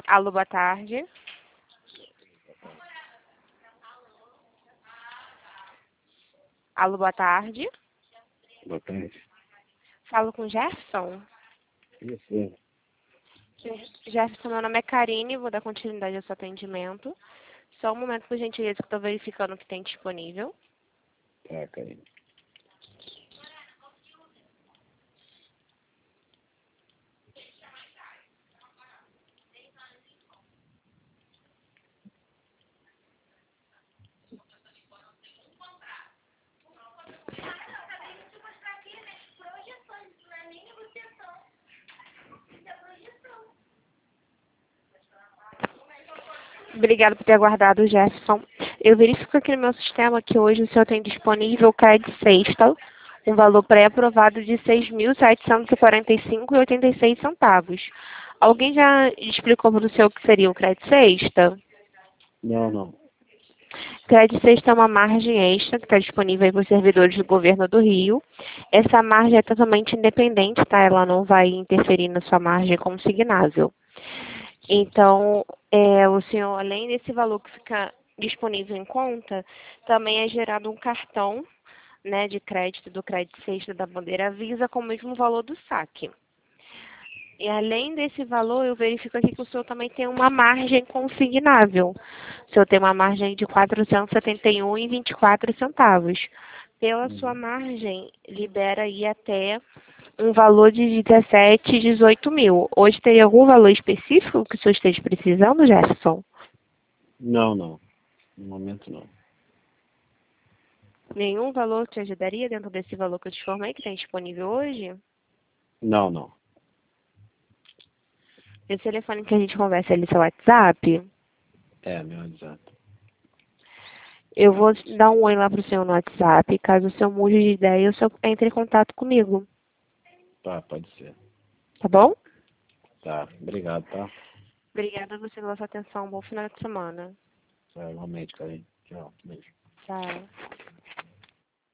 Alô, boa tarde. Alô, boa tarde. Boa tarde. Falo com Jefferson. Isso. Jefferson, meu nome é Karine, vou dar continuidade ao seu atendimento. Só um momento, por gentileza, que eu estou verificando o que tem disponível. Tá, Karine. Obrigada por ter aguardado, Jefferson. Eu verifico aqui no meu sistema que hoje o senhor tem disponível o crédito sexta, um valor pré-aprovado de R$ 6.745,86. Alguém já explicou para o senhor o que seria o crédito sexta? Não. Crédito sexta é uma margem extra que está disponível para os servidores do governo do Rio. Essa margem é totalmente independente, tá? Ela não vai interferir na sua margem consignável. Então, o senhor, além desse valor que fica disponível em conta, também é gerado um cartão, né, de crédito do crédito sexta da bandeira Visa com o mesmo valor do saque. E além desse valor, eu verifico aqui que o senhor também tem uma margem consignável. O senhor tem uma margem de R$ 471,24. Pela sua margem, libera aí até um valor de 17, 18 mil. Hoje teria algum valor específico que o senhor esteja precisando, Jefferson? Não. No momento, não. Nenhum valor te ajudaria dentro desse valor que eu te formei, que tem disponível hoje? Não. Esse telefone que a gente conversa ali, seu WhatsApp, É, meu WhatsApp. eu vou dar um oi lá pro senhor no WhatsApp. Caso o senhor mude de ideia, o senhor entre em contato comigo. Tá, pode ser. Tá bom? Tá, obrigado, tá? Obrigada a você pela sua atenção. Bom final de semana. Tá, igualmente, Karine. Tchau, beijo. Tchau.